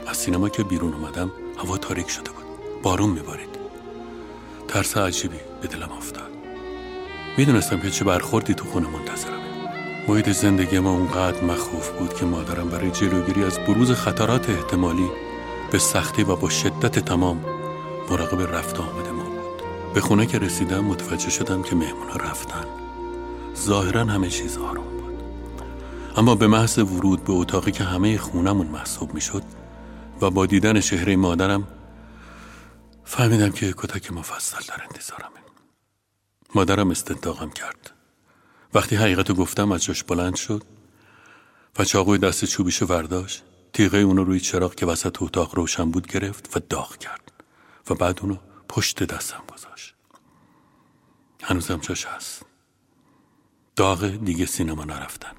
از سینما که بیرون اومدم هوا تاریک شده بود، بارون میبارید. ترس عجیبی به دلم افتاد. میدونستم که چه برخوردی تو خونه منتظرمه. محیط زندگی ما اونقدر مخوف بود که مادرم برای جلوگیری از بروز خطرات احتمالی به سختی و با شدت تمام مراقب رفت آمد ما بود. به خونه که رسیدم متوجه شدم که مهمونا رفتن. ظاهرا همه چیز آروم بود، اما به محض ورود به اتاقی که همه خونمون محسوب میشد و با دیدن چهره مادرم فهمیدم که کتک مفصل در انتظارمه. مادرم استنطاقم کرد. وقتی حقیقتو گفتم از جاش بلند شد و چاقوی دست چوبیشو برداشت، تیغه اونو روی چراغ که وسط اتاق روشن بود گرفت و داغ کرد و بعد اونو پشت دستم گذاشت. هنوزم جاش هست. داغ دیگه سینما نرفتن.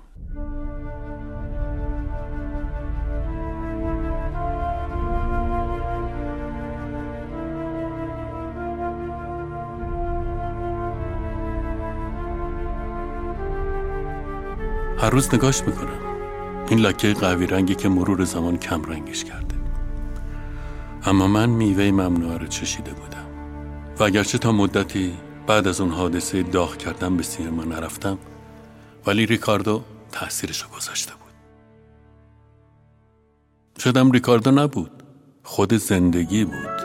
هر روز نگاش میکنم. این لکه قهوه‌ای رنگی که مرور زمان کم رنگش کرده. اما من میوه ممنوعه رو چشیده بودم و اگرچه تا مدتی بعد از اون حادثه داغ کردن به سینما نرفتم، ولی ریکاردو تأثیرشو گذاشته بود. شدم ریکاردو نبود، خود زندگی بود.